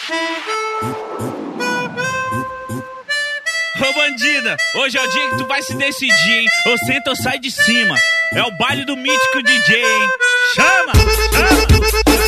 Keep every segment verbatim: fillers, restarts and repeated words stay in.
Ô bandida, hoje é o dia que tu vai se decidir, hein? Ou senta ou sai de cima. É o baile do mítico D J, hein? Chama! Chama!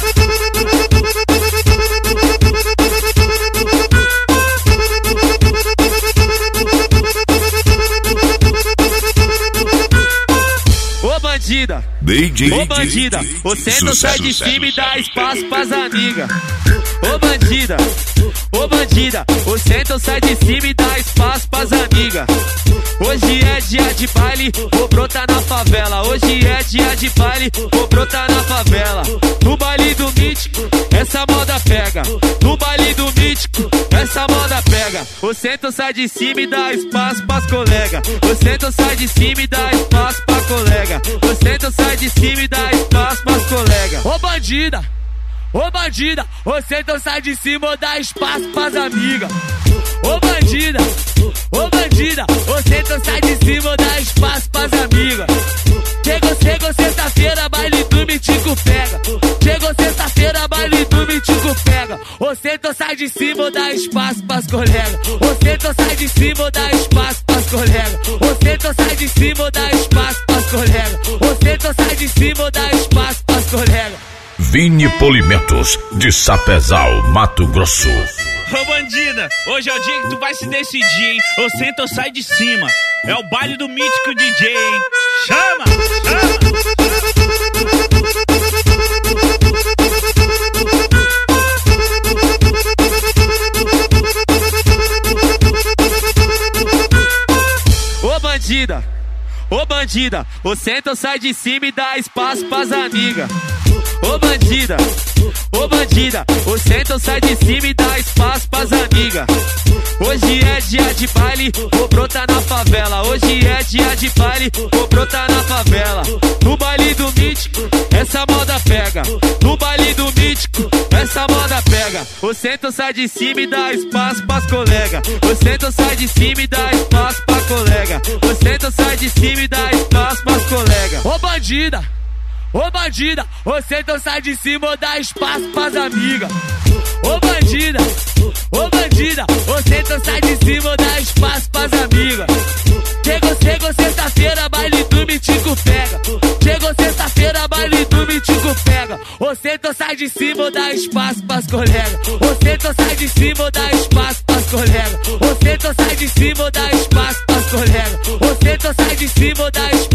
Ô bandida, ô bandida, ô senta ou sai de cima e dá espaço pras amigas. Ô bandida, ô bandida, ô senta ou sai de cima e dá espaço pras amigas. Hoje é dia de baile, vou brotar na favela. Hoje é dia de baile, vou brotar na favela. No baile do mítico, essa moda pega. No baile do mítico, essa moda pega. Ô senta ou sai de cima e dá espaço pras colega. Ô senta ou sai de cima e dá espaço pra colega. Ô senta ou sai de cima e dá espaço pras colega. Ô bandida, ô bandida, ô senta ou sai de cima ou dá espaço pras amigas. Ô bandida, ô bandida, ô senta ou sai de cima ou dá espaço pras amigas. Chegou, chegou sexta-feira, baile do mítico pega. Chegou sexta-feira, baile do mítico pega. Ô senta ou sai de cima ou dá espaço pras colegas. Ô senta ou sai de cima ou dá espaço pras colegas. Ô senta ou sai de cima ou dá espaço pras colegas. Ô senta ou sai de cima ou dá espaço pras colegas. Vini Polimentos, de Sapezal, Mato Grosso. Ô bandida, hoje é o dia que tu vai se decidir, hein? Ou senta ou sai de cima. É o baile do mítico D J, hein? Chama! Chama! Ô bandida, ô bandida, ô senta ou sai de cima e dá espaço pras amigas. Ô bandida, ô bandida, ô senta ou sai de cima e dá espaço pras amigas. Hoje é dia de baile, vou brotar na favela. Hoje é dia de baile, vou brotar na favela. No baile do mítico, essa moda pega. No baile do mítico, essa moda pega. Ô senta ou sai de cima e dá espaço pras colega. Ô senta ou sai de cima e dá espaço pra colega. Ô senta ou sai de cima e dá espaço pras colega. Ô bandida, ô bandida, ô senta ou sai de cima ou dá espaço pras amigas. Ô bandida, ô bandida, ô senta ou sai de cima ou dá espaço pras amigas. Chegou, chegou sexta-feira, baile do mítico pega. Chegou sexta-feira, baile do mítico pega. Ô senta ou sai de cima ou dá espaço pras colegas. Ô senta ou sai de cima ou dá espaço pras colegas. Ô senta ou sai de cima ou dá espaço pras colegas. Ô senta ou sai de cima ou dá espaço.